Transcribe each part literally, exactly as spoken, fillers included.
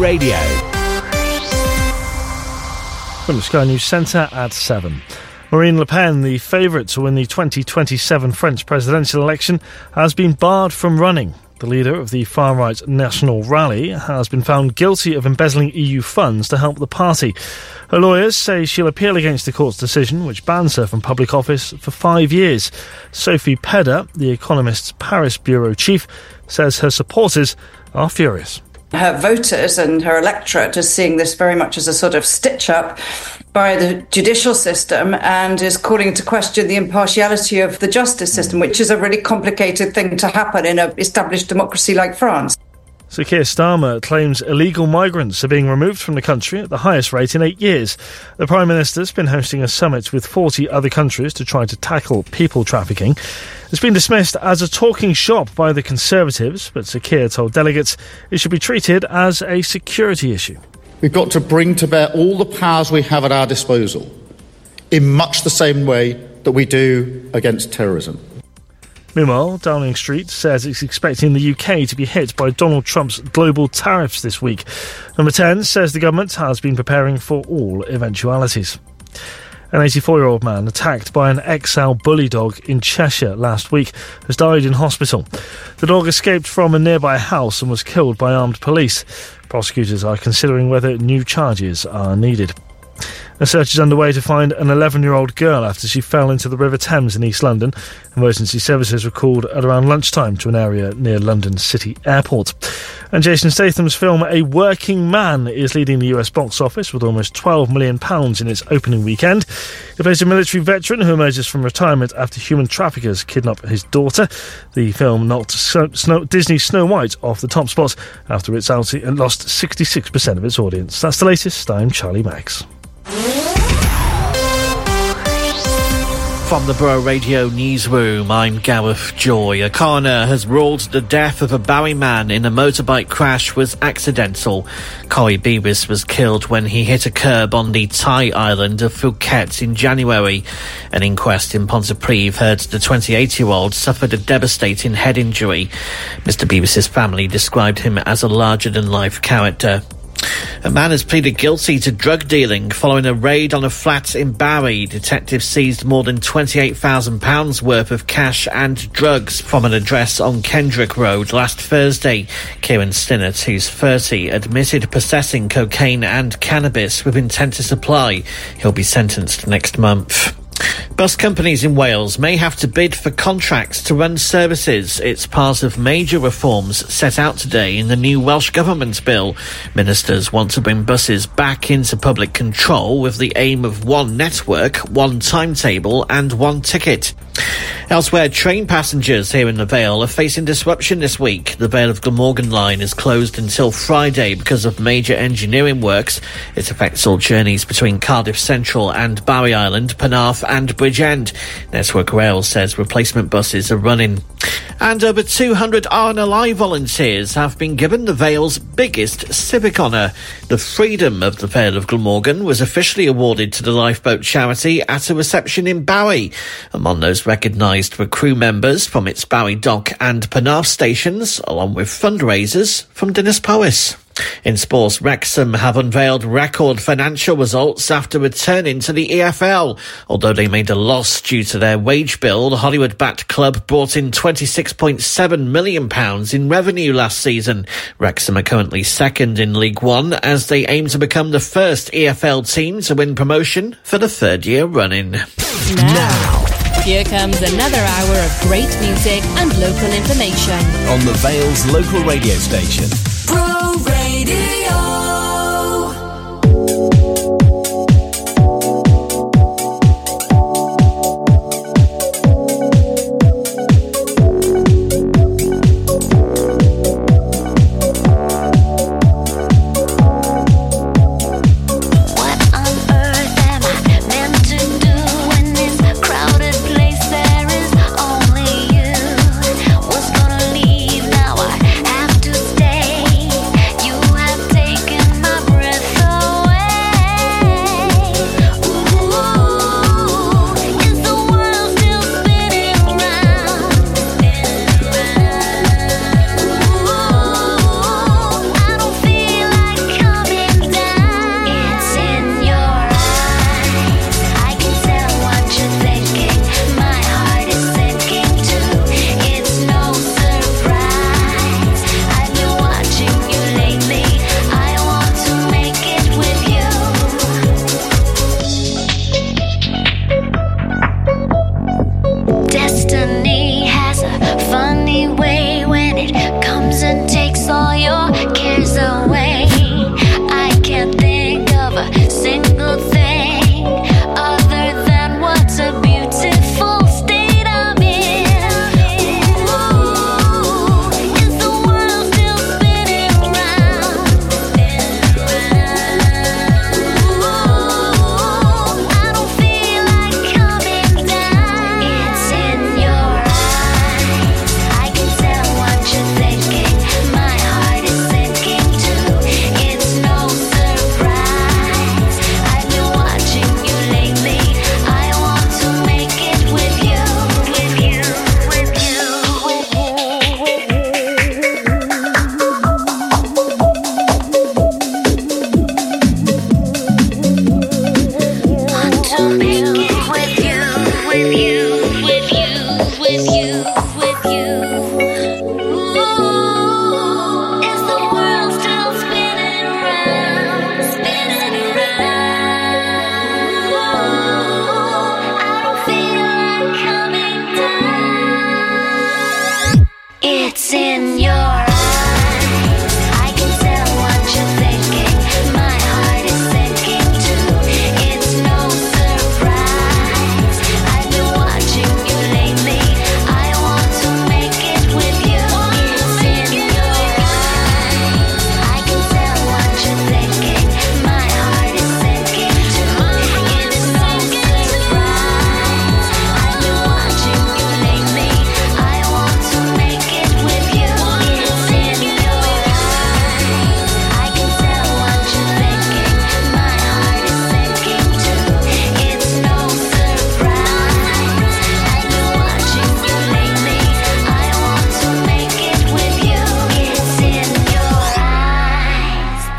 Radio. From the Sky News Centre at seven. Marine Le Pen, the favourite to win the twenty twenty-seven French presidential election, has been barred from running. The leader of the far-right National Rally has been found guilty of embezzling E U funds to help the party. Her lawyers say she'll appeal against the court's decision, which bans her from public office for five years. Sophie Pedder, The Economist's Paris bureau chief, says her supporters are furious. Her voters and her electorate is seeing this very much as a sort of stitch-up by the judicial system and is calling into question the impartiality of the justice system, which is a really complicated thing to happen in an established democracy like France. Sir Keir Starmer claims illegal migrants are being removed from the country at the highest rate in eight years. The Prime Minister's been hosting a summit with forty other countries to try to tackle people trafficking. It's been dismissed as a talking shop by the Conservatives, but Sir Keir told delegates it should be treated as a security issue. We've got to bring to bear all the powers we have at our disposal in much the same way that we do against terrorism. Meanwhile, Downing Street says it's expecting the U K to be hit by Donald Trump's global tariffs this week. Number ten says the government has been preparing for all eventualities. An eighty-four-year-old man attacked by an X L bully dog in Cheshire last week has died in hospital. The dog escaped from a nearby house and was killed by armed police. Prosecutors are considering whether new charges are needed. A search is underway to find an eleven-year-old girl after she fell into the River Thames in East London. Emergency services were called at around lunchtime to an area near London City Airport. And Jason Statham's film A Working Man is leading the U S box office with almost twelve million pounds in its opening weekend. He plays a military veteran who emerges from retirement after human traffickers kidnap his daughter. The film knocked Snow, Disney's Snow White off the top spot after its outing and lost sixty-six percent of its audience. That's the latest. I'm Charlie Maggs. From the Borough Radio newsroom, I'm Gareth Joy. A coroner has ruled the death of a Barry man in a motorbike crash was accidental. Corey Beavis was killed when he hit a curb on the Thai island of Phuket in January. An inquest in Pontypridd heard the twenty-eight-year-old suffered a devastating head injury. Mister Beavis's family described him as a larger-than-life character. A man has pleaded guilty to drug dealing following a raid on a flat in Barry. Detectives seized more than twenty-eight thousand pounds worth of cash and drugs from an address on Kendrick Road last Thursday. Kieran Stinnett, who's thirty, admitted possessing cocaine and cannabis with intent to supply. He'll be sentenced next month. Bus companies in Wales may have to bid for contracts to run services. It's part of major reforms set out today in the new Welsh Government bill. Ministers want to bring buses back into public control with the aim of one network, one timetable and one ticket. Elsewhere, train passengers here in the Vale are facing disruption this week. The Vale of Glamorgan line is closed until Friday because of major engineering works. It affects all journeys between Cardiff Central and Barry Island, Penarth and Bridgend. Network Rail says replacement buses are running. And over two hundred R N L I volunteers have been given the Vale's biggest civic honour. The Freedom of the Vale of Glamorgan was officially awarded to the Lifeboat charity at a reception in Barry. Among those recognised were crew members from its Barry Dock and Penarth stations, along with fundraisers from Dinas Powys. In sports, Wrexham have unveiled record financial results after returning to the E F L. Although they made a loss due to their wage bill, the Hollywood-backed club brought in twenty-six point seven million pounds in revenue last season. Wrexham are currently second in League One as they aim to become the first E F L team to win promotion for the third year running. Now. now. Here comes another hour of great music and local information. On the Vale's local radio station. Bro Radio. You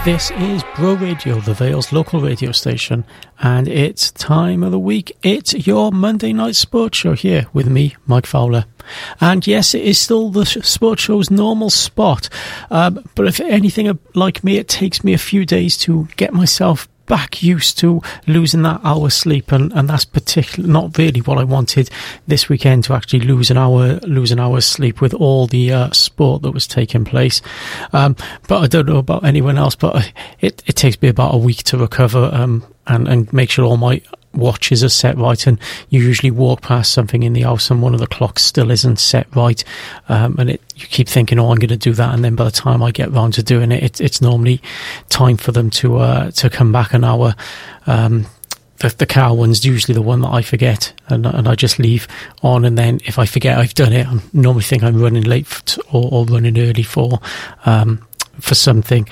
This is Bro Radio, the Vale's local radio station, and it's time of the week. It's your Monday night sports show here with me, Mike Fowler. And yes, it is still the sports show's normal spot, um, but if anything like me, it takes me a few days to get myself back used to losing that hour sleep, and, and that's particularly not really what I wanted this weekend, to actually lose an hour lose an hour's sleep with all the uh, sport that was taking place. Um, but I don't know about anyone else, but it, it takes me about a week to recover um, and, and make sure all my watches are set right, and you usually walk past something in the house and one of the clocks still isn't set right, um, and it, you keep thinking, oh, I'm going to do that, and then by the time I get round to doing it, it it's normally time for them to uh, to come back an hour. Um, the, the car one's usually the one that I forget, and, and I just leave on, and then if I forget I've done it, I normally think I'm running late for, or, or running early for um, for something.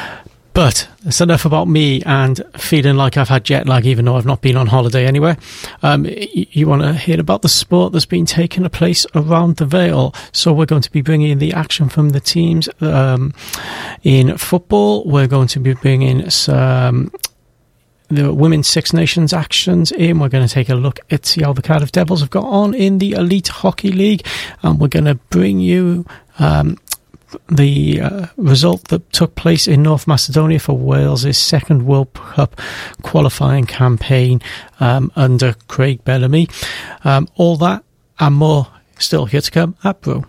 But that's enough about me and feeling like I've had jet lag, even though I've not been on holiday anywhere. Um, you, you want to hear about the sport that's been taking place around the Vale. So we're going to be bringing the action from the teams um, in football. We're going to be bringing some the Women's Six Nations actions in. We're going to take a look at see how the Cardiff Devils have got on in the Elite Hockey League. And we're going to bring you Um, the uh, result that took place in North Macedonia for Wales' second World Cup qualifying campaign um, under Craig Bellamy. Um, all that and more still here to come at Bro.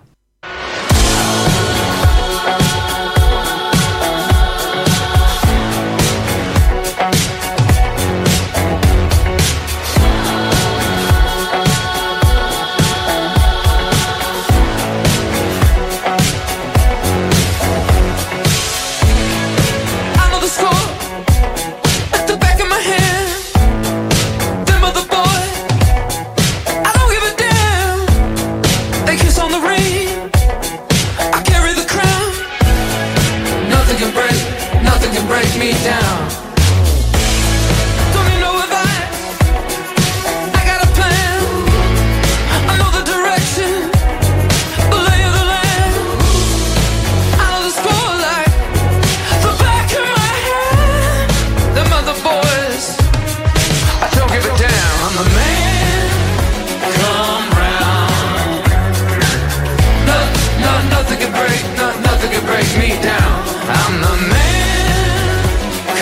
Nothing can break me down. I'm the man.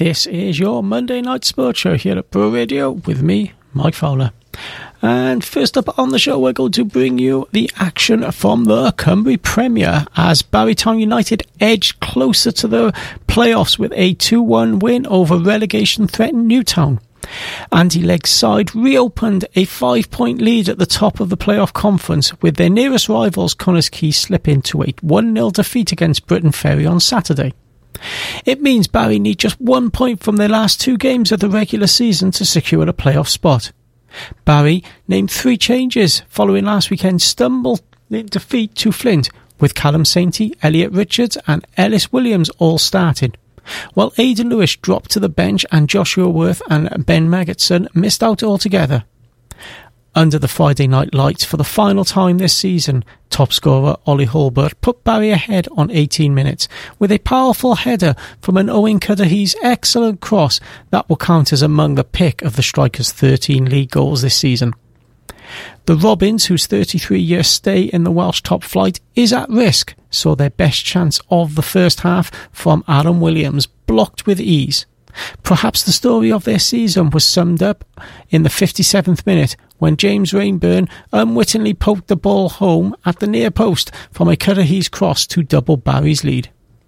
this is your Monday Night Sports Show here at Bro Radio with me, Mike Fowler. And first up on the show, we're going to bring you the action from the Cymru Premier as Barrytown United edged closer to the playoffs with a two one win over relegation-threatened Newtown. Andy Legg's side reopened a five-point lead at the top of the playoff conference, with their nearest rivals Connah's Quay slipping to a one nil defeat against Britain Ferry on Saturday. It means Barry need just one point from their last two games of the regular season to secure a playoff spot. Barry named three changes following last weekend's stumble defeat to Flint, with Callum Sainty, Elliot Richards and Ellis Williams all starting, while Aidan Lewis dropped to the bench and Joshua Worth and Ben Maggetson missed out altogether. Under the Friday night lights for the final time this season, top scorer Ollie Holbert put Barry ahead on eighteen minutes with a powerful header from an Owen Cudahy's excellent cross that will count as among the pick of the striker's thirteen league goals this season. The Robins, whose thirty-three-year stay in the Welsh top flight is at risk, saw their best chance of the first half from Aaron Williams blocked with ease. Perhaps the story of their season was summed up in the fifty-seventh minute when James Rainburn unwittingly poked the ball home at the near post from a Cudahy's cross to double Barry's lead.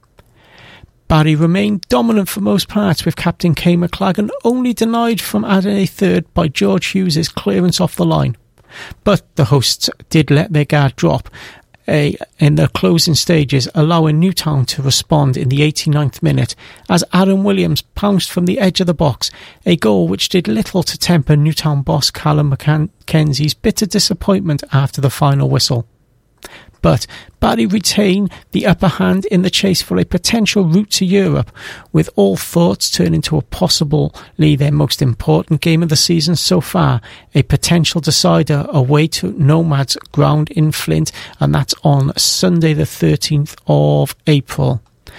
Barry remained dominant for most parts, with captain Kay McLagan only denied from adding a third by George Hughes' clearance off the line. But the hosts did let their guard drop A, in the closing stages, allowing Newtown to respond in the eighty-ninth minute as Aaron Williams pounced from the edge of the box, a goal which did little to temper Newtown boss Callum Mackenzie's bitter disappointment after the final whistle. But Barry retained the upper hand in the chase for a potential route to Europe, with all thoughts turning to a possibly their most important game of the season so far, a potential decider away to Nomads ground in Flint, and that's on Sunday the thirteenth of April.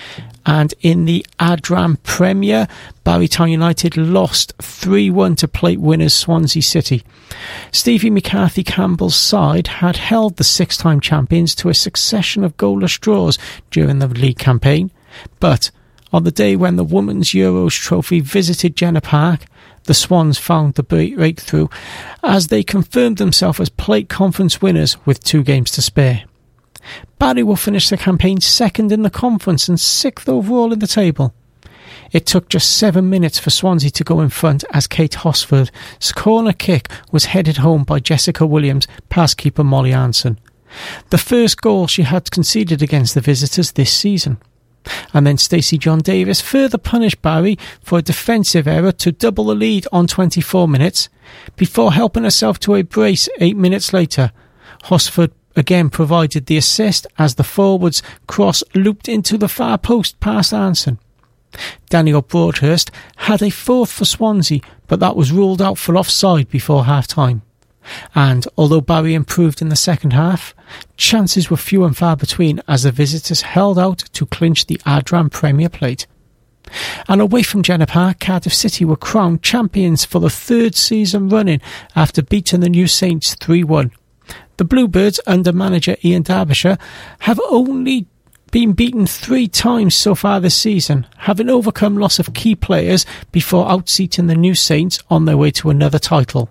And in the Adram Premier, Barrytown United lost three one to plate winners Swansea City. Stevie McCarthy Campbell's side had held the six-time champions to a succession of goalless draws during the league campaign, but on the day when the Women's Euros trophy visited Jenner Park, the Swans found the breakthrough as they confirmed themselves as plate conference winners with two games to spare. Barry will finish the campaign second in the conference and sixth overall in the table. It took just seven minutes for Swansea to go in front as Kate Hosford's corner kick was headed home by Jessica Williams past keeper Molly Anson, the first goal she had conceded against the visitors this season. And then Stacey John Davis further punished Barry for a defensive error to double the lead on twenty-four minutes, before helping herself to a brace eight minutes later. Hosford again provided the assist as the forwards cross looped into the far post past Anson. Daniel Broadhurst had a fourth for Swansea, but that was ruled out for offside before half-time. And although Barry improved in the second half, chances were few and far between as the visitors held out to clinch the Adram Premier plate. And away from Jenner Park, Cardiff City were crowned champions for the third season running after beating the New Saints three one. The Bluebirds, under manager Ian Derbyshire, have only been beaten three times so far this season, having overcome loss of key players before outseating the New Saints on their way to another title.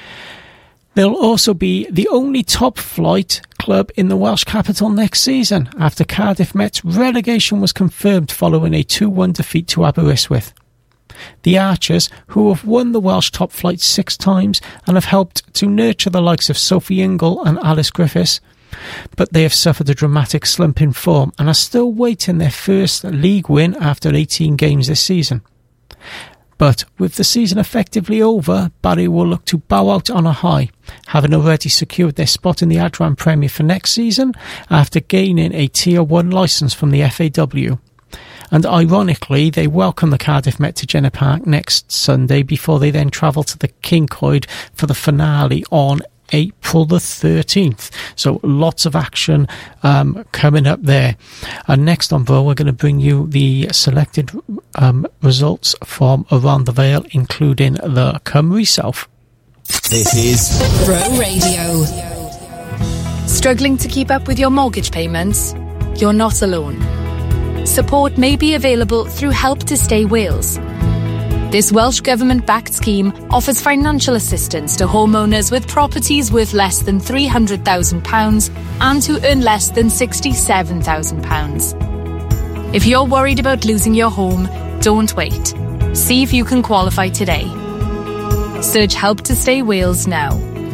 They'll also be the only top-flight club in the Welsh capital next season, after Cardiff Met's relegation was confirmed following a two one defeat to Aberystwyth. The Archers, who have won the Welsh top flight six times and have helped to nurture the likes of Sophie Ingle and Alice Griffiths, but they have suffered a dramatic slump in form and are still waiting their first league win after eighteen games this season. But with the season effectively over, Barry will look to bow out on a high, having already secured their spot in the Adram Premier for next season after gaining a Tier one licence from the F A W. And ironically, they welcome the Cardiff Met to Jenner Park next Sunday before they then travel to the Kincoid for the finale on April the thirteenth. So lots of action um, coming up there. And next on Bro, we're going to bring you the selected um, results from around the Vale, including the Cymru South. This is Bro Radio. Struggling to keep up with your mortgage payments? You're not alone. support may be available through Help to Stay Wales. This Welsh Government-backed scheme offers financial assistance to homeowners with properties worth less than three hundred thousand pounds and who earn less than sixty-seven thousand pounds. If you're worried about losing your home, don't wait. See if you can qualify today. Search Help to Stay Wales now.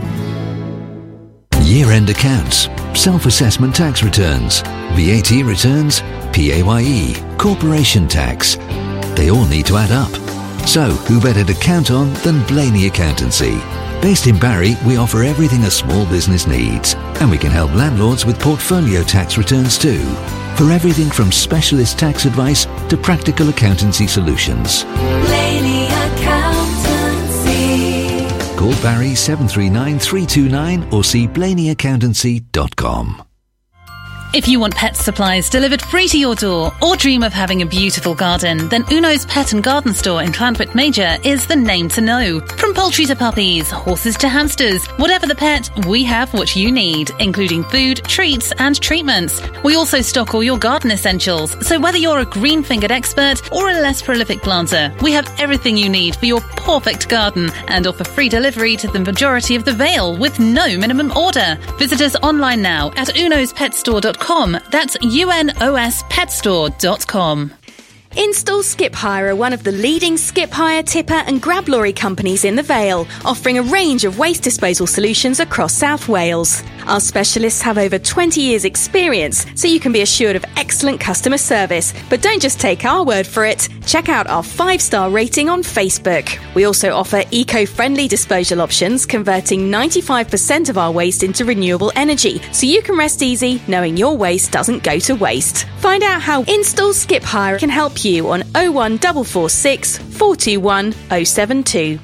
Year-end accounts, self-assessment tax returns, V A T returns, P A Y E, corporation tax. They all need to add up. So, who better to count on than Blaney Accountancy? Based in Barry, we offer everything a small business needs, and we can help landlords with portfolio tax returns too. For everything from specialist tax advice to practical accountancy solutions. Blaney Accountancy. Call Barry seven three nine, three two nine or see blaney accountancy dot com. If you want pet supplies delivered free to your door or dream of having a beautiful garden, then Uno's Pet and Garden Store in Llanwit Major is the name to know. From poultry to puppies, horses to hamsters, whatever the pet, we have what you need, including food, treats and treatments. We also stock all your garden essentials, so whether you're a green-fingered expert or a less prolific planter, we have everything you need for your perfect garden and offer free delivery to the majority of the Vale with no minimum order. Visit us online now at unos pet store dot com. That's U N O S pet store dot com. Install Skip Hire are one of the leading skip hire, tipper and grab lorry companies in the Vale, offering a range of waste disposal solutions across South Wales. Our specialists have over twenty years experience, so you can be assured of excellent customer service. But don't just take our word for it. Check out our five-star rating on Facebook. We also offer eco-friendly disposal options, converting ninety-five percent of our waste into renewable energy, so you can rest easy knowing your waste doesn't go to waste. Find out how Install Skip Hire can help you on oh one four four six, four two one, oh seven two.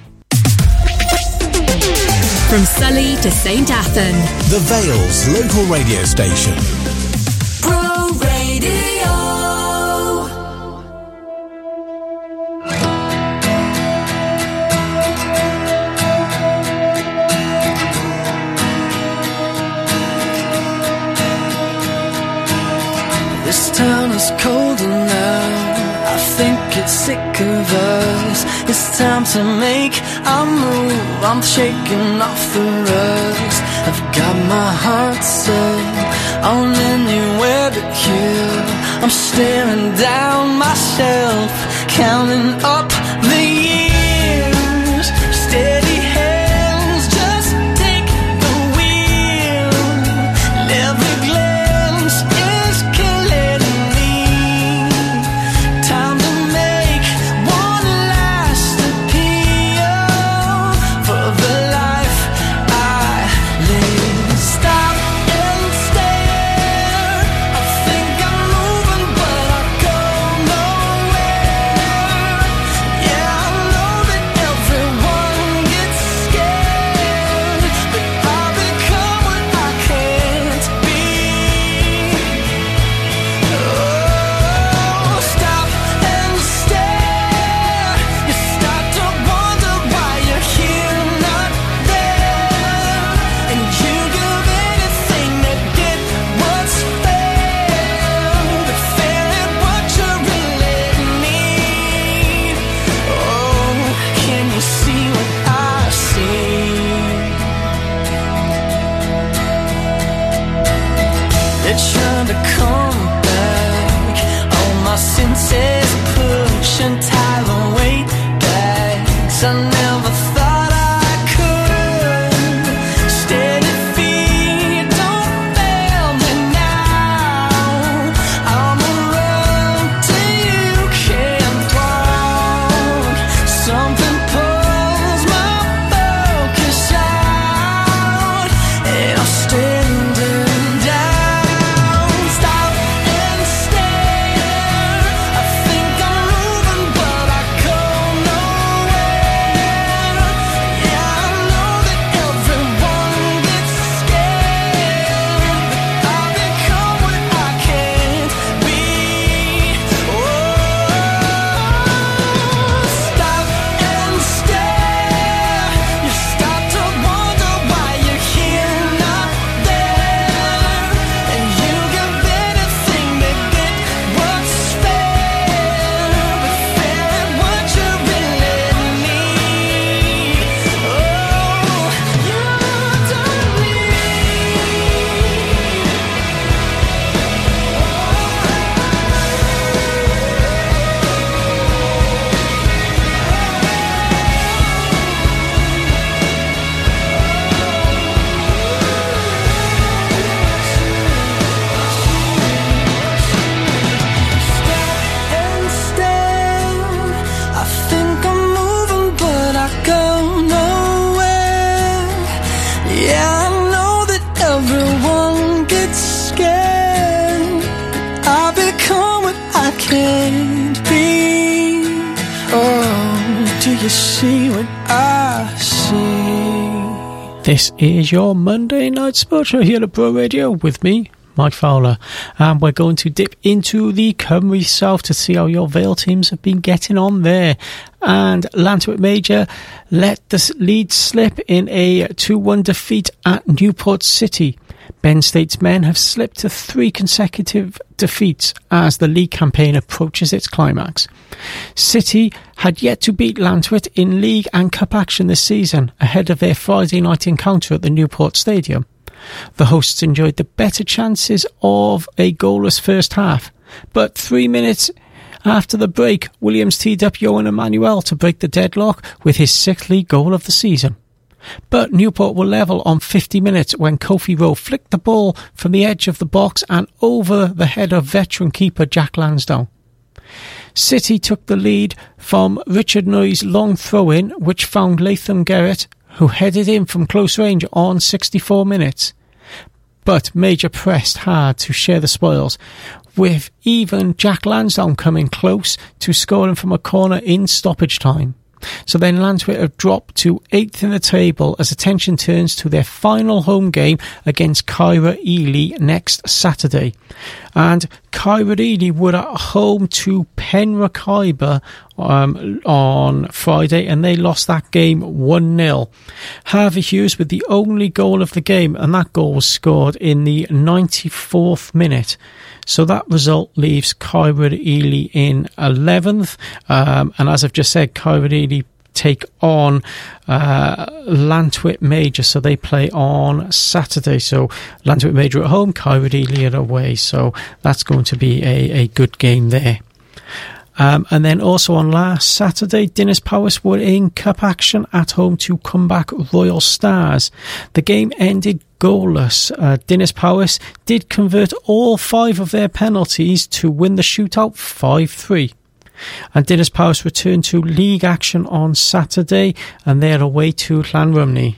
From Sully to Saint Athan, The Vale's local radio station. Pro Radio. This town is colder now. I think it's sick of us. It's time to make a move. I'm shaking off the rust. I've got my heart set on anywhere but here. I'm staring down myself, counting up the years. Steady hands, just take the wheel. And every glance is killing me. Time to make one last appeal for the life I live. Stop and stare. I think I'm moving, but I go nowhere. Yeah, I know that everyone gets scared, but I'll become what I can't be. Oh, stop and stare. You start to wonder why you're here, not there, and you give anything to get what's fair, but fair at what you really need. Oh, can you see what I see? They're trying to come back. All my senses push and tie the weight back. 'Cause I never thought I could. Steady feet, don't fail me now. I'm around till you can't walk. Something pulls my focus out, and I'm standing down. can't be. Oh, do you see what I see? This is your Monday Night Sports Show here at Bro Radio with me, Mike Fowler, and we're going to dip into the Cymru South to see how your Vale teams have been getting on there. And Llantwit Major let the lead slip in a two one defeat at Newport City. Ben State's men have slipped to three consecutive defeats as the league campaign approaches its climax. City had yet to beat Llantwit in league and cup action this season, ahead of their Friday night encounter at the Newport Stadium. The hosts enjoyed the better chances of a goalless first half, but three minutes after the break, Williams teed up Johan Emmanuel to break the deadlock with his sixth league goal of the season. But Newport were level on fifty minutes when Kofi Rowe flicked the ball from the edge of the box and over the head of veteran keeper Jack Lansdowne. City took the lead from Richard Noy's long throw-in, which found Latham Garrett, who headed in from close range on sixty-four minutes. But Major pressed hard to share the spoils, with even Jack Lansdowne coming close to scoring from a corner in stoppage time. So then Llantwit have dropped to eighth in the table as attention turns to their final home game against Caerau Ely next Saturday. And Caerau Ely were at home to Penrith Khyber um, on Friday, and they lost that game one nil. Harvey Hughes with the only goal of the game, and that goal was scored in the ninety-fourth minute. So that result leaves Caerau Ely in eleventh. Um, and as I've just said, Caerau Ely take on uh, Llantwit Major. So they play on Saturday. So Llantwit Major at home, Caerau Ely at away. So that's going to be a, a good game there. Um, and then also on last Saturday, Dinas Powys were in cup action at home to Comeback Royal Stars. The game ended goalless. Uh, Dinas Powys did convert all five of their penalties to win the shootout five three. And Dinas Powys returned to league action on Saturday, and they're away to Llanrumney.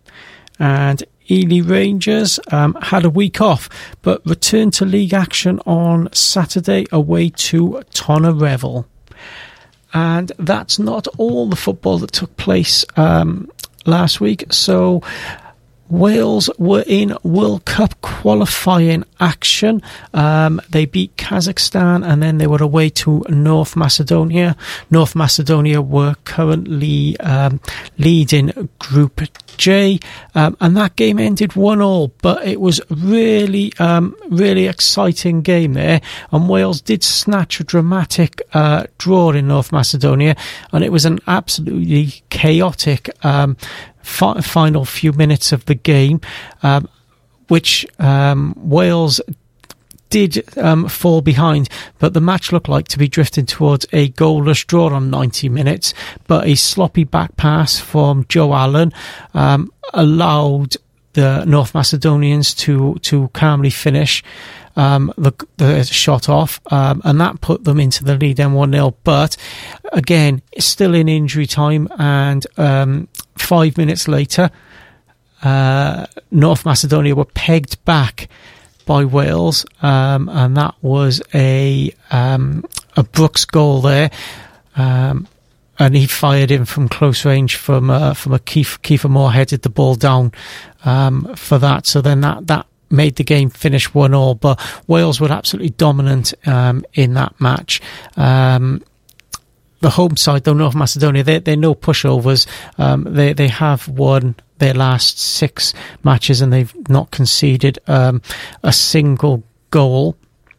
And Ely Rangers um, had a week off, but returned to league action on Saturday away to Tonnerevel. And that's not all the football that took place um, last week. So Wales were in World Cup qualifying action. Um, they beat Kazakhstan and then they were away to North Macedonia. North Macedonia were currently um, leading Group J, um, and that game ended one all, but it was really, um, really exciting game there, and Wales did snatch a dramatic uh, draw in North Macedonia, and it was an absolutely chaotic um, fi- final few minutes of the game, um, which um, Wales did um, fall behind, but the match looked like to be drifting towards a goalless draw on ninety minutes, but a sloppy back pass from Joe Allen um, allowed the North Macedonians to, to calmly finish um, the, the shot off, um, and that put them into the lead then one nil, but again, still in injury time, and um, five minutes later, uh, North Macedonia were pegged back by Wales, um, and that was a um, a Brooks goal there, um, and he fired in from close range from uh, from a Keith, Kiefer Moore headed the ball down um, for that. So then that that made the game finish one all. But Wales were absolutely dominant um, in that match. Um, the home side, though, North Macedonia, they they're no pushovers. Um, they they have won their last six matches and they've not conceded um, a single goal.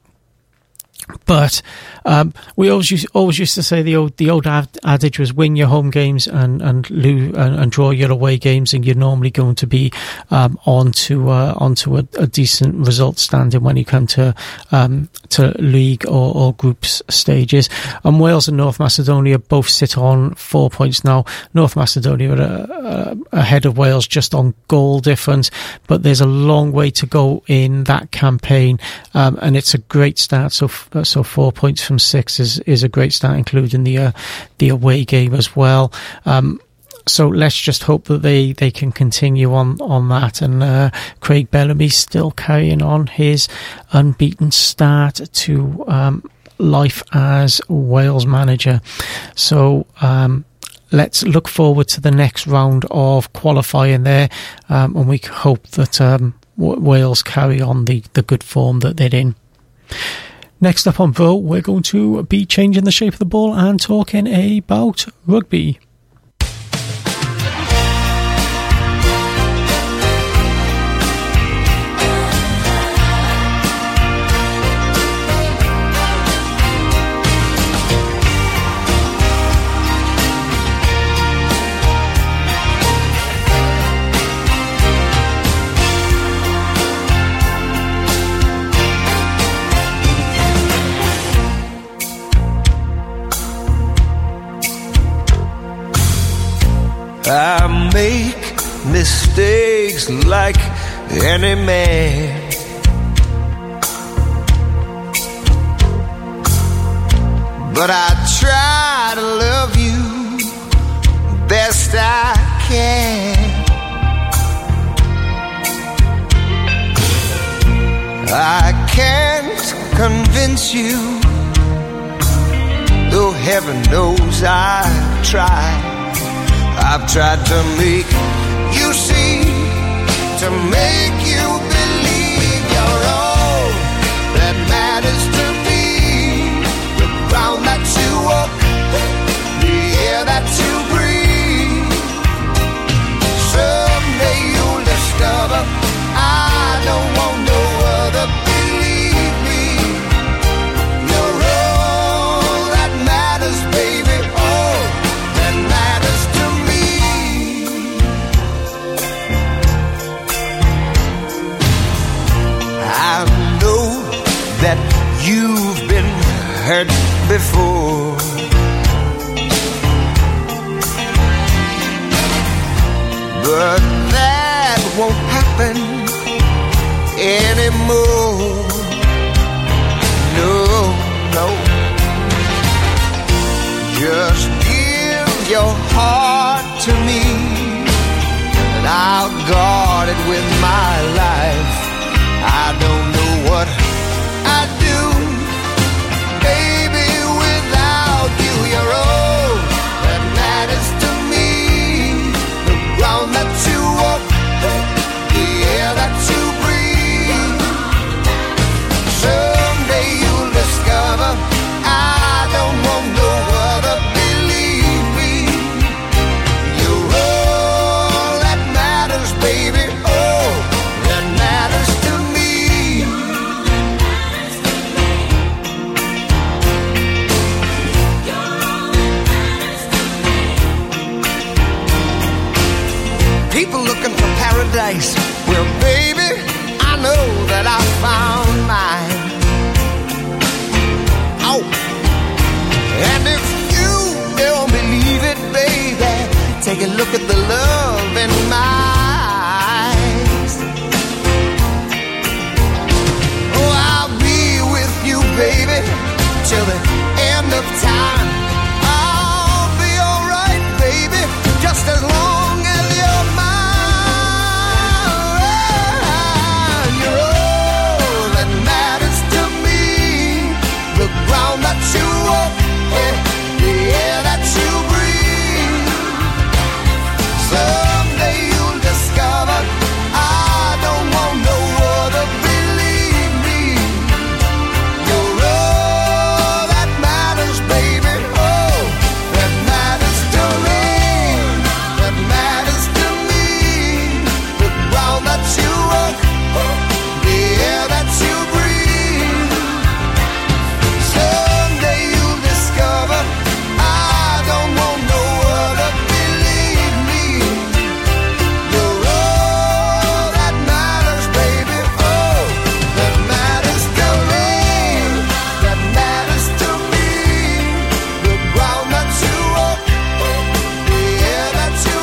But um, we always used, always used to say the old the old ad- adage was win your home games and and, lose, and and draw your away games, and you're normally going to be um, onto uh, onto a, a decent result standing when you come to um, to league or, or groups stages. And Wales and North Macedonia both sit on four points now. North Macedonia are uh, ahead of Wales just on goal difference, but there's a long way to go in that campaign, um, and it's a great start. So. So four points from six is, is a great start, including the uh, the away game as well. Um, so let's just hope that they, they can continue on, on that. And uh, Craig Bellamy still carrying on his unbeaten start to um, life as Wales manager. So um, let's look forward to the next round of qualifying there, um, and we hope that um, Wales carry on the, the good form that they're in. Next up on Bro, we're going to be changing the shape of the ball and talking about rugby. I make mistakes like any man, but I try to love you best I can. I can't convince you, though heaven knows I've tried. I've tried to make you see, to make you believe you're all that matters to me. The ground that you walk, the air that you breathe. Someday you'll discover I don't want no other. Believe me, you're all that matters, baby. All that matters to me. I know that you've been hurt before, but that won't happen anymore. No, no. Just give your heart to me, and I'll guard it with my life. I don't know what I'd do, baby, without you. You're all that matters to me. The ground that you walk, the air that you breathe. Someday you'll discover I don't want no other. Believe me, you're all that matters, baby. All that matters to me. People looking for paradise, well, baby, I know that I found mine. Oh, and if you don't believe it, baby, take a look at the love in my eyes. Oh, I'll be with you, baby, till the end of time. I'll be alright, baby, just as long as you're mine. You're all that matters to me. The ground that you walk, the air that you breathe. Someday you'll discover I don't want no other. Believe me, you're all that matters, baby. Oh, that matters to me. That matters to me. The ground that you walk, the air that you breathe. Someday you'll discover I don't want no other. Believe me, you're all that matters, baby. Oh, that matters to me. That matters to me. The ground that you walk, the air that you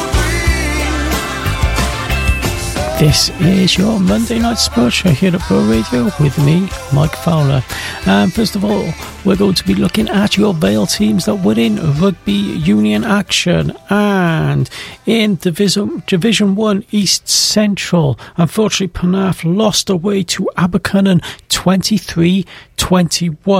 breathe. This is your Monday Night Sports Show here at Bro Radio with me, Mike Fowler. Um, first of all, we're going to be looking at your Vale teams that were in rugby union action. And in Division Division one East Central, unfortunately, Penarth lost away to Abercynon twenty-three twenty-one.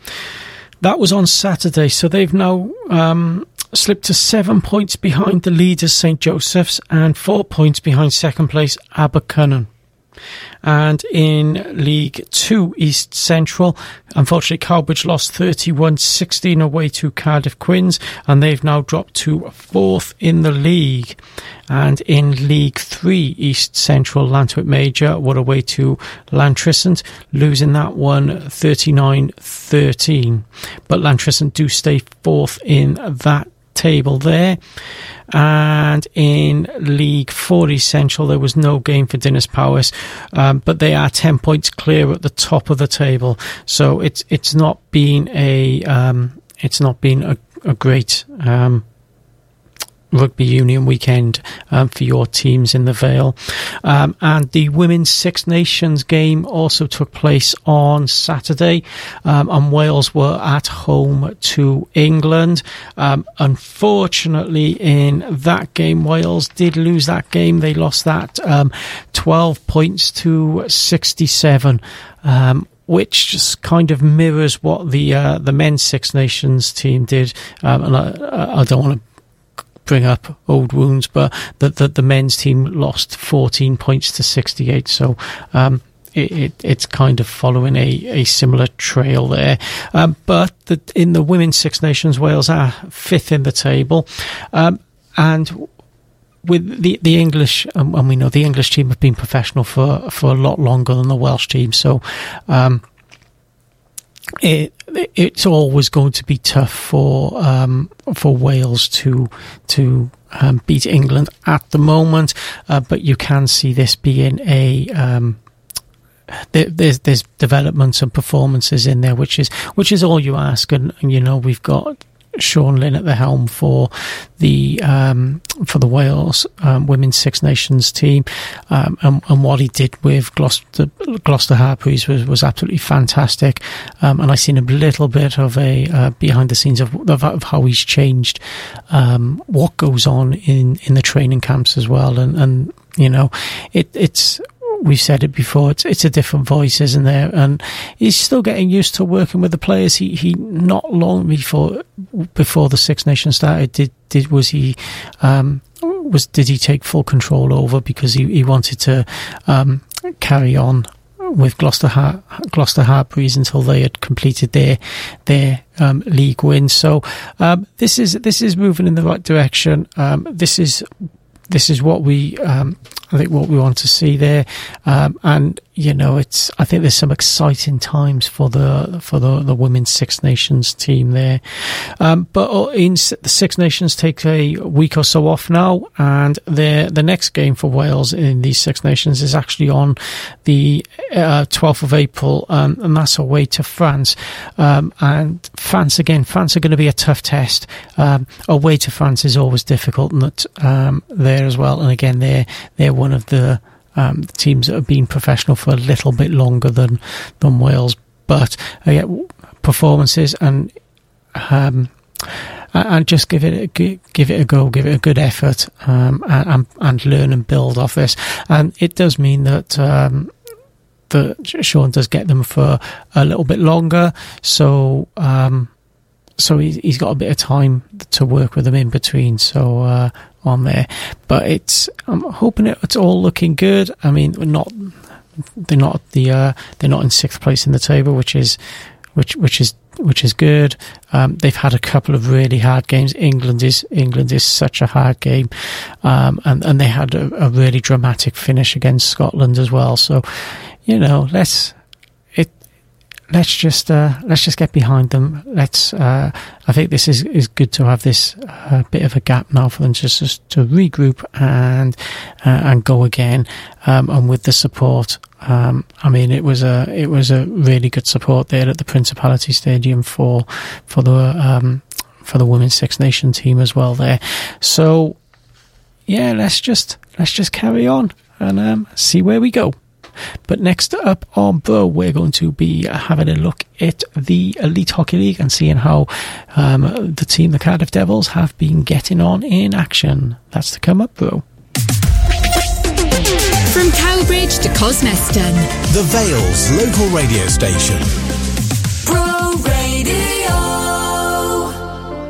That was on Saturday, so they've now um, slipped to seven points behind the leaders, Saint Joseph's, and four points behind second place, Abercynon. And in League Two East Central, unfortunately Cowbridge lost thirty-one sixteen away to Cardiff Quins, and they've now dropped to fourth in the league. And in League Three East Central, Lantwick Major were away to Lantrisant, losing that one thirty-nine thirteen. But Lantrisant do stay fourth in that table there. And in League Four East Central, there was no game for Dinas Powys, um, but they are ten points clear at the top of the table. So it's it's not been a um, it's not been a, a great um, rugby union weekend um, for your teams in the Vale. Um, and the Women's Six Nations game also took place on Saturday, um, and Wales were at home to England. Um, unfortunately, in that game, Wales did lose that game. They lost that um, twelve points to sixty-seven. Um, which just kind of mirrors what the uh, the men's Six Nations team did. Um, and I, I don't want to bring up old wounds, but the, the, the men's team lost fourteen points to sixty-eight. So um, it, it, it's kind of following a, a similar trail there. Um, but the, in the Women's Six Nations, Wales are fifth in the table. Um, and with the the English, um, and we know the English team have been professional for, for a lot longer than the Welsh team. So um, it it's always going to be tough for um, for Wales to to um, beat England at the moment, uh, but you can see this being a um, there, there's there's developments and performances in there, which is which is all you ask, and, and you know we've got Sean Lynn at the helm for the um, for the Wales um, Women's Six Nations team, um, and, and what he did with Gloucester, Gloucester Hargreaves was, was absolutely fantastic. Um, and I've seen a little bit of a uh, behind the scenes of, of, of how he's changed um, what goes on in, in the training camps as well. And, and you know, it, it's. We've said it before, it's it's a different voice, isn't there? And he's still getting used to working with the players. He he not long before before the Six Nations started, did did was he um was did he take full control over because he, he wanted to um carry on with Gloucester Har- Gloucester Hargreaves until they had completed their their um, league wins. So um, this is this is moving in the right direction. Um, this is this is what we. Um, I think what we want to see there, um, and you know, it's. I think there's some exciting times for the for the, the Women's Six Nations team there. Um, but in the Six Nations take a week or so off now, and the the next game for Wales in these Six Nations is actually on the uh, twelfth of April, um, and that's away to France. Um, and France again, France are going to be a tough test. Um, away to France is always difficult, and that um, there as well. And again, they're they're one of the, um, the teams that have been professional for a little bit longer than than Wales, but uh, yeah, performances and um, and just give it a, give it a go, give it a good effort, um, and, and learn and build off this. And it does mean that um, that Sean does get them for a little bit longer, so. Um, So he, he's got a bit of time to work with them in between. So uh, on there, but it's I'm hoping it, it's all looking good. I mean, we're not they're not the uh, they're not in sixth place in the table, which is which which is which is good. Um, they've had a couple of really hard games. England is England is such a hard game, um, and and they had a, a really dramatic finish against Scotland as well. So you know, let's. Let's just uh, let's just get behind them. Let's. Uh, I think this is, is good to have this uh, bit of a gap now for them just, just to regroup and uh, and go again. Um, and with the support, um, I mean, it was a it was a really good support there at the Principality Stadium for for the um, for the Women's Six Nation team as well there. So yeah, let's just let's just carry on and um, see where we go. But next up on Bro, we're going to be having a look at the Elite Hockey League and seeing how um, the team, the Cardiff Devils, have been getting on in action. That's to come up, Bro. From Cowbridge to Cosmeston, The Vale's local radio station. Bro Radio.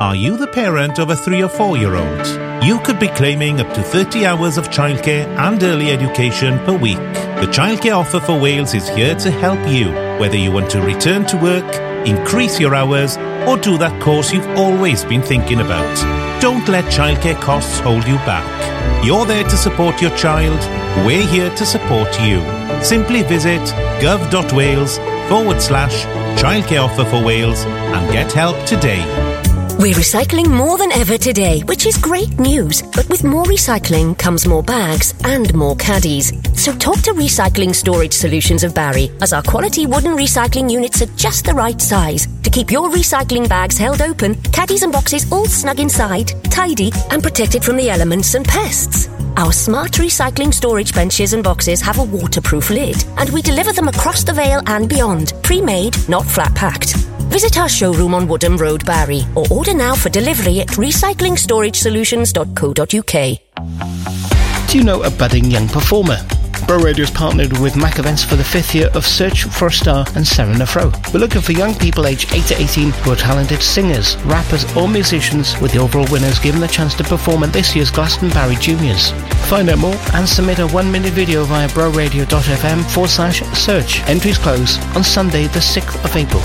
Are you the parent of a three or four year old? You could be claiming up to thirty hours of childcare and early education per week. The Childcare Offer for Wales is here to help you, whether you want to return to work, increase your hours, or do that course you've always been thinking about. Don't let childcare costs hold you back. You're there to support your child. We're here to support you. Simply visit gov.wales forward slash childcare offer for Wales and get help today. We're recycling more than ever today, which is great news. But with more recycling comes more bags and more caddies. So talk to Recycling Storage Solutions of Barry, as our quality wooden recycling units are just the right size to keep your recycling bags held open, caddies and boxes all snug inside, tidy and protected from the elements and pests. Our smart recycling storage benches and boxes have a waterproof lid, and we deliver them across the Vale and beyond, pre-made, not flat-packed. Visit our showroom on Woodham Road, Barry, or order now for delivery at recycling storage solutions dot co dot uk. Do you know a budding young performer? Bro Radio has partnered with Mac Events for the fifth year of Search for a Star and Serena Fro. We're looking for young people aged eight to eighteen who are talented singers, rappers or musicians, with the overall winners given the chance to perform at this year's Glastonbury Juniors. Find out more and submit a one minute video via broradio.fm forward slash search. Entries close on Sunday the sixth of April.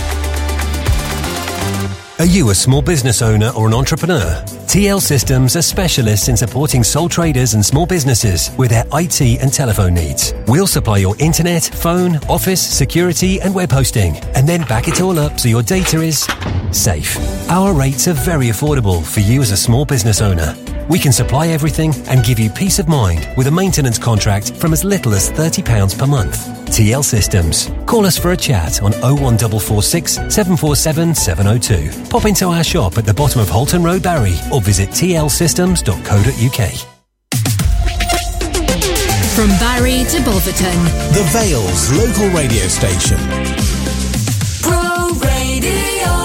Are you a small business owner or an entrepreneur? T L Systems are specialists in supporting sole traders and small businesses with their I T and telephone needs. We'll supply your internet, phone, office, security and web hosting, and then back it all up so your data is safe. Our rates are very affordable for you as a small business owner. We can supply everything and give you peace of mind with a maintenance contract from as little as thirty pounds per month. T L Systems. Call us for a chat on oh one four four six, seven four seven, seven oh two. Pop into our shop at the bottom of Halton Road, Barry, or visit t l systems dot co dot u k. From Barry to Bulverton, The Vale's local radio station. Pro Radio.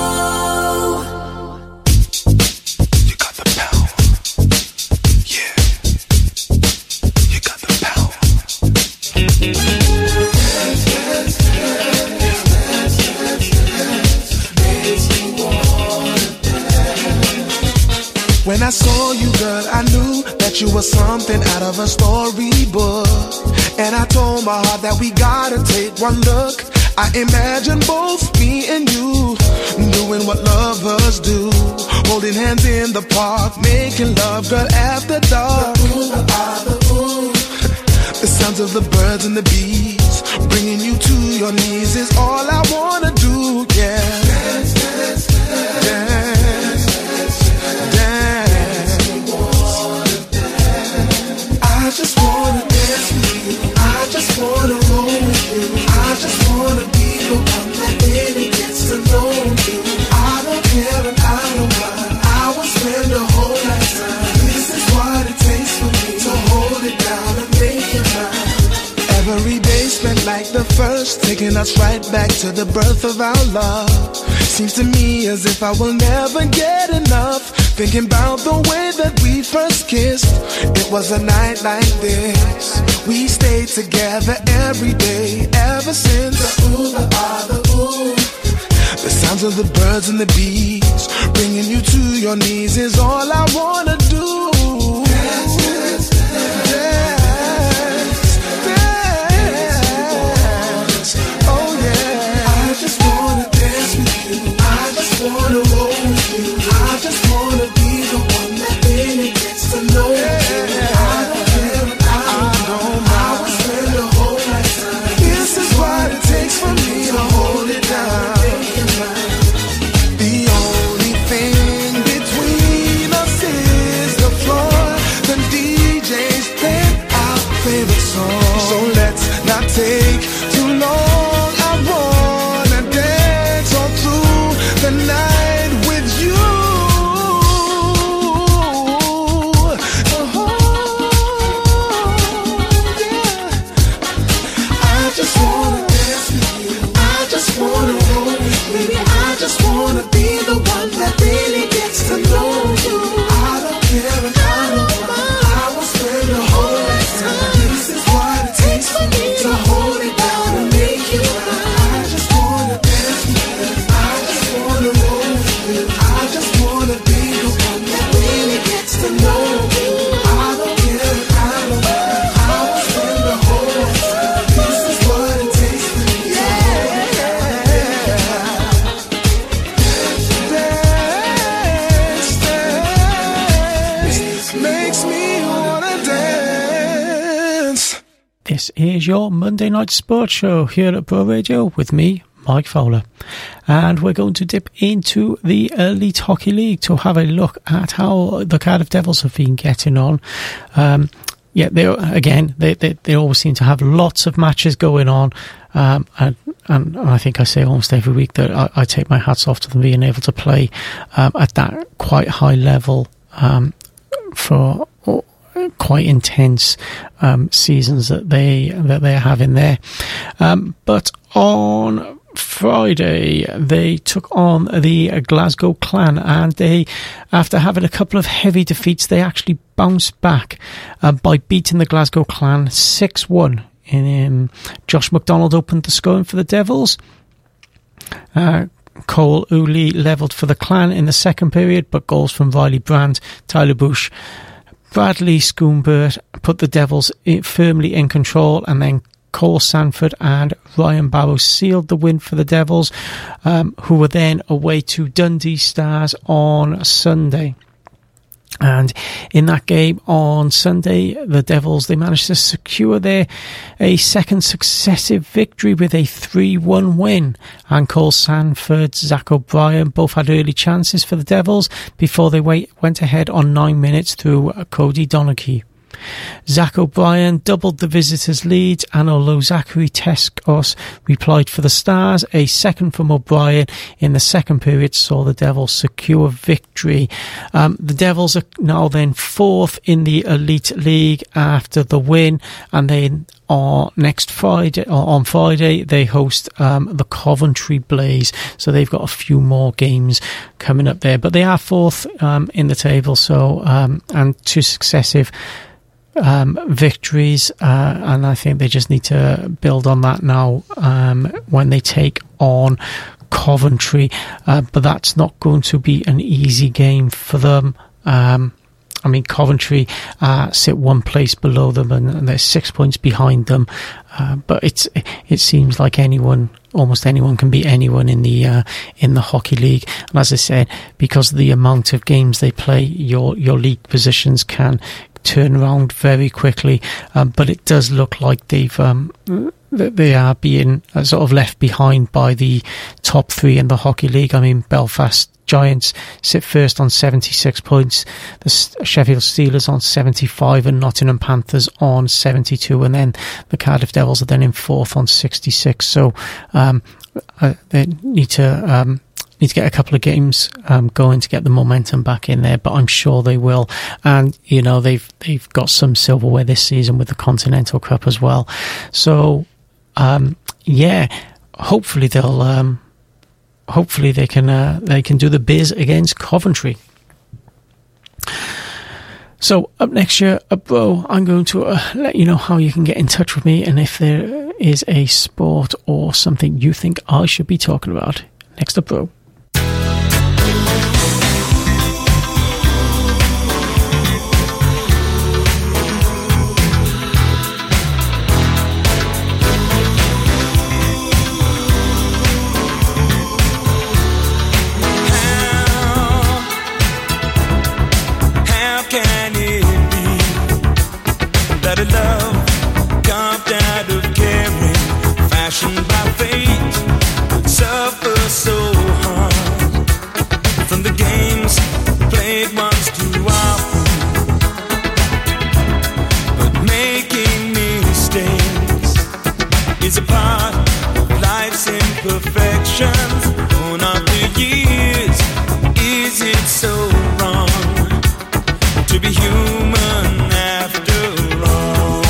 When I saw you, girl, I knew that you were something out of a storybook. And I told my heart that we gotta take one look. I imagine both me and you doing what lovers do, holding hands in the park, making love, girl, after dark. The ooh, ah, the ooh. The sounds of the birds and the bees, bringing you to your knees is all I wanna do, yeah. Dance, dance, dance. Dance. I just wanna dance with you. I just wanna roll with you. I just wanna be the one that baby gets to know you. I don't care and I don't mind. I will spend a whole lifetime. This is what it takes for me to hold it down and make it mine. Every day spent like the first, taking us right back to the birth of our love. Seems to me as if I will never get enough. Thinking about the way that we first kissed. It was a night like this. We stayed together every day ever since. The ooh, the ah, the ooh. The sounds of the birds and the bees, bringing you to your knees is all I wanna do. Dance, dance, dance, dance, dance. Oh yeah. I just wanna dance with you. I just wanna roll with you. I just wanna be the one that really gets to know you. I don't care and I don't mind. I will spend a whole lifetime. This is what it takes for me to hold it down. The only thing between us is this is your Monday Night Sports Show here at Bro Radio with me, Mike Fowler. And we're going to dip into the Elite Hockey League to have a look at how the Cardiff Devils have been getting on. Um, yeah, they again, they, they, they always seem to have lots of matches going on. Um, and, and I think I say almost every week that I, I take my hats off to them being able to play um, at that quite high level um, for quite intense um, seasons that they that they have in there. Um, but on Friday, they took on the Glasgow Clan, and they, after having a couple of heavy defeats, they actually bounced back uh, by beating the Glasgow Clan six one. In um, Josh McDonald opened the scoring for the Devils. Uh, Cole Uli levelled for the Clan in the second period, but goals from Riley Brand, Tyler Bush, Bradley Schoombert put the Devils in, firmly in control, and then Cole Sanford and Ryan Barrow sealed the win for the Devils, um, who were then away to Dundee Stars on Sunday. And in that game on Sunday, the Devils, they managed to secure their a second successive victory with a three one win. And Cole Sanford, Zach O'Brien both had early chances for the Devils before they wait, went ahead on nine minutes through Cody Donaghy. Zach O'Brien doubled the visitors' lead, and although Zachary Teskos replied for the Stars, a second from O'Brien in the second period saw the Devils secure victory. Um, the Devils are now then fourth in the Elite League after the win, and then on next Friday, or on Friday, they host um, the Coventry Blaze, so they've got a few more games coming up there. But they are fourth um, in the table, so um, and two successive Um, victories, uh, and I think they just need to build on that now um, when they take on Coventry, uh, but that's not going to be an easy game for them. um, I mean, Coventry uh, sit one place below them, and, and they're six points behind them, uh, but it's it seems like anyone almost anyone can beat anyone in the uh, in the Hockey League. And as I said, because of the amount of games they play, your your league positions can turn around very quickly, um, but it does look like they've um, they are being uh, sort of left behind by the top three in the Hockey League. I mean, Belfast Giants sit first on seventy-six points, the Sheffield Steelers on seventy-five, and Nottingham Panthers on seventy-two, and then the Cardiff Devils are then in fourth on sixty-six. So um, uh, they need to um, need to get a couple of games um, going to get the momentum back in there, but I'm sure they will. And you know, they've they've got some silverware this season with the Continental Cup as well. So um, yeah, hopefully they'll um, hopefully they can uh, they can do the biz against Coventry. So up next year, up Bro, I'm going to uh, let you know how you can get in touch with me, and if there is a sport or something you think I should be talking about. Next up, Bro. Imperfections on after years. Is it so wrong to be human after all?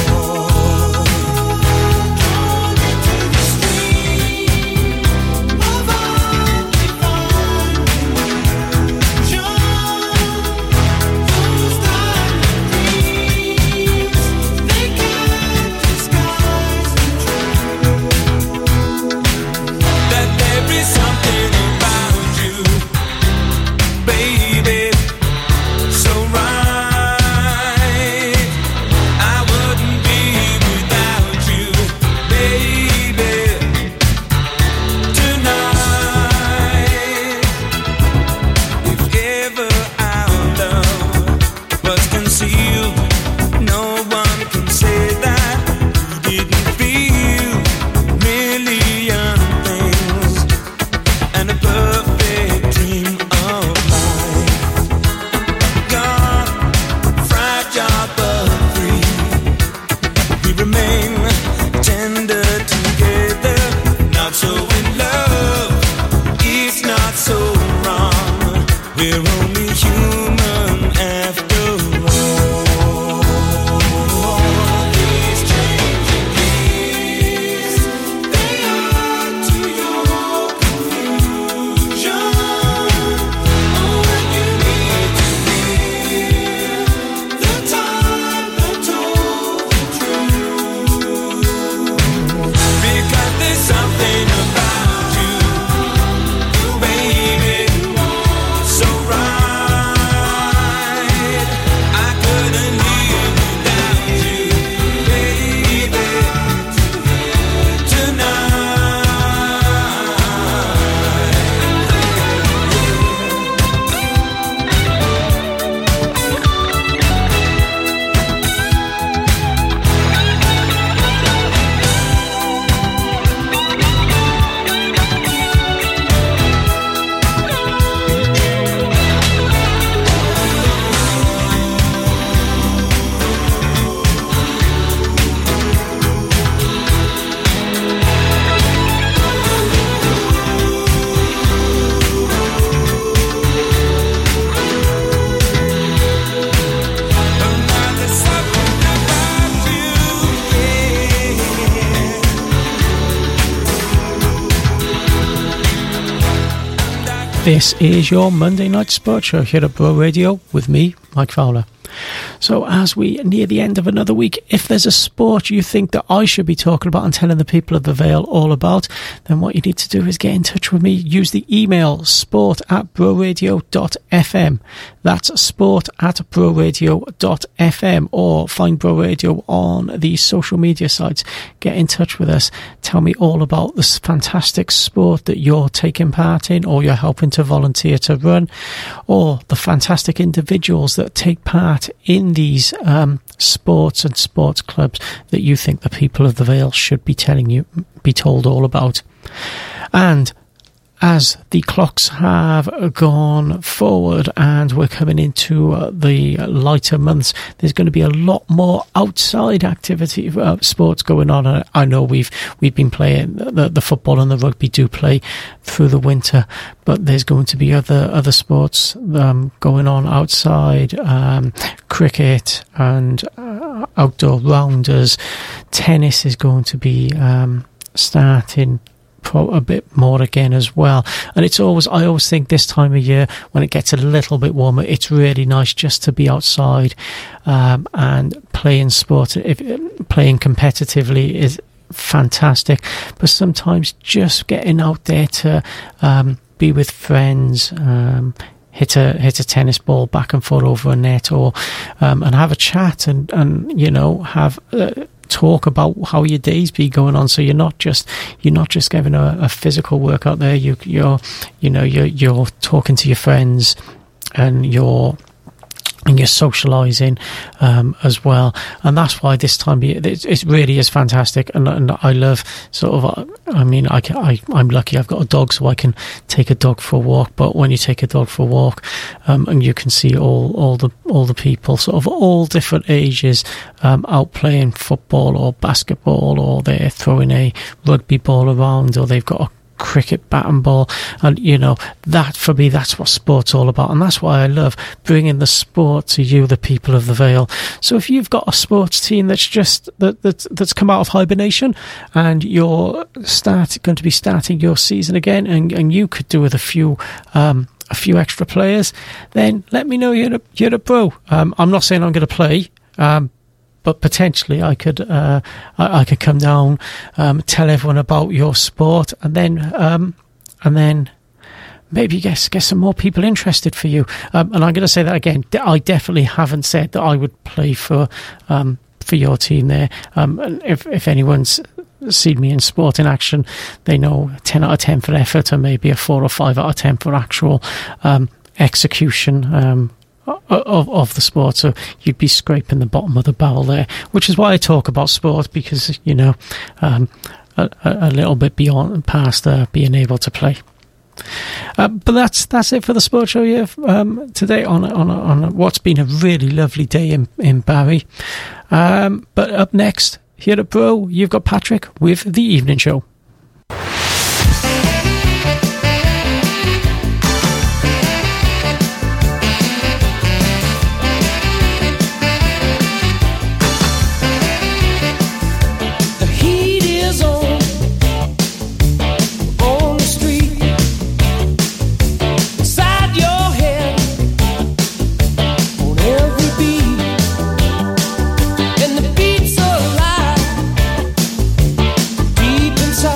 Drawn into the stream of undefined illusion, those diamond dreams, they can't disguise the truth. That there is something This is your Monday Night Sports Show here at Bro Radio with me, Mike Fowler. So as we near the end of another week, if there's a sport you think that I should be talking about and telling the people of the Vale all about, then what you need to do is get in touch with me. Use the email sport at broradio dot f m. That's sport at broradio dot f m, or find Bro Radio on the social media sites. Get in touch with us. Tell me all about this fantastic sport that you're taking part in, or you're helping to volunteer to run, or the fantastic individuals that take part in these um, sports and sports clubs that you think the people of the Vale should be telling you, be told all about. And as the clocks have gone forward and we're coming into uh, the lighter months, there's going to be a lot more outside activity, uh, sports going on. And I know we've we've been playing the, the football and the rugby do play through the winter, but there's going to be other other sports um, going on outside, um, cricket and uh, outdoor rounders. Tennis is going to be um, starting a bit more again as well. And it's always, I always think this time of year when it gets a little bit warmer, it's really nice just to be outside um, and playing sport. If playing competitively is fantastic, but sometimes just getting out there to um, be with friends, um, hit a hit a tennis ball back and forth over a net, or um, and have a chat and and you know have uh, talk about how your day's be going on. So you're not just you're not just giving a, a physical workout there. You you're you know you're you're talking to your friends and you're and you're socialising um, as well, and that's why this time it, it really is fantastic. And, and I love sort of. I mean, I, can, I I'm lucky. I've got a dog, so I can take a dog for a walk. But when you take a dog for a walk, um, and you can see all, all the all the people, sort of all different ages, um, out playing football or basketball, or they're throwing a rugby ball around, or they've got a cricket bat and ball. And you know, that for me, that's what sport's all about, and that's why I love bringing the sport to you, the people of the Vale. So if you've got a sports team that's just that that's, that's come out of hibernation and you're start going to be starting your season again, and, and you could do with a few um a few extra players, then let me know you're a, you're a pro. um I'm not saying I'm going to play, um but potentially I could uh, I, I could come down, um, tell everyone about your sport, and then um, and then maybe get get some more people interested for you. Um, and I'm going to say that again. I definitely haven't said that I would play for um, for your team there. Um, and if if anyone's seen me in sport in action, they know ten out of ten for effort, and maybe a four or five out of ten for actual um, execution. Um, Of, of the sport, so you'd be scraping the bottom of the barrel there, which is why I talk about sport, because you know um, a, a little bit beyond past uh, being able to play. Uh, but that's that's it for the sports show here um, today on on on what's been a really lovely day in in Barry. Um, but up next here at Bro, you've got Patrick with the evening show. Inside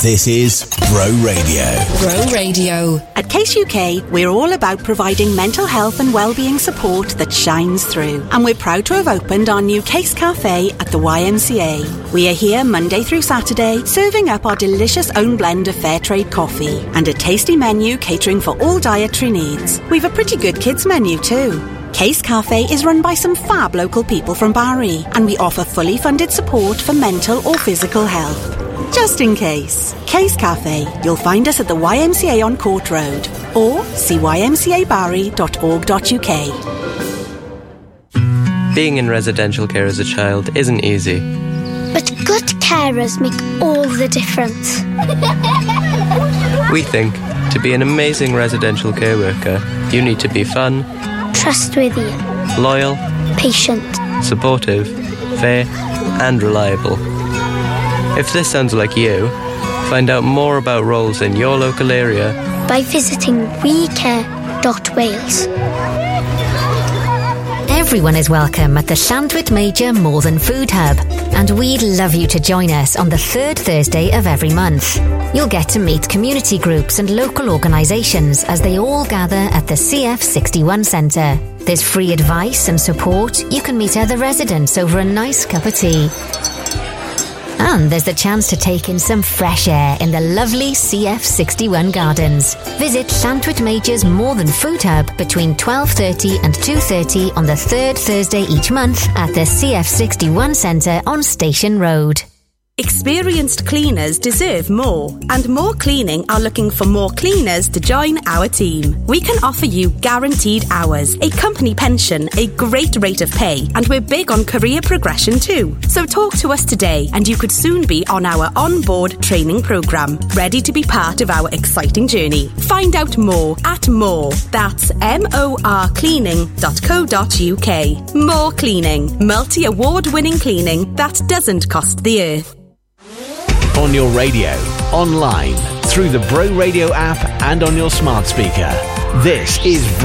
This is Bro Radio. Bro Radio. At Case U K, we're all about providing mental health and wellbeing support that shines through. And we're proud to have opened our new Case Cafe at the Y M C A. We are here Monday through Saturday, serving up our delicious own blend of fair trade coffee and a tasty menu catering for all dietary needs. We've a pretty good kids menu too. Case Cafe is run by some fab local people from Barry, and we offer fully funded support for mental or physical health. Just in case. Case Cafe. You'll find us at the Y M C A on Court Road or see y m c a barry dot org dot u k. Being in residential care as a child isn't easy. But good carers make all the difference. We think to be an amazing residential care worker, you need to be fun, Trustworthy, loyal, patient, supportive, fair, and reliable. If this sounds like you, find out more about roles in your local area by visiting we care dot wales. Everyone is welcome at the Llantwit Major More Than Food Hub, and we'd love you to join us on the third Thursday of every month. You'll get to meet community groups and local organisations as they all gather at the C F sixty-one Centre. There's free advice and support. You can meet other residents over a nice cup of tea. And there's the chance to take in some fresh air in the lovely C F sixty-one Gardens. Visit Llantwit Major's More Than Food Hub between twelve thirty and two thirty on the third Thursday each month at the C F sixty-one Centre on Station Road. Experienced cleaners deserve more, and More Cleaning are looking for more cleaners to join our team. We can offer you guaranteed hours, a company pension, a great rate of pay, and we're big on career progression too. So talk to us today and you could soon be on our on-board training programme, ready to be part of our exciting journey. Find out more at More. That's M O R cleaning dot co dot u k. More Cleaning. Multi-award winning cleaning that doesn't cost the earth. On your radio, online, through the Bro Radio app and on your smart speaker. This is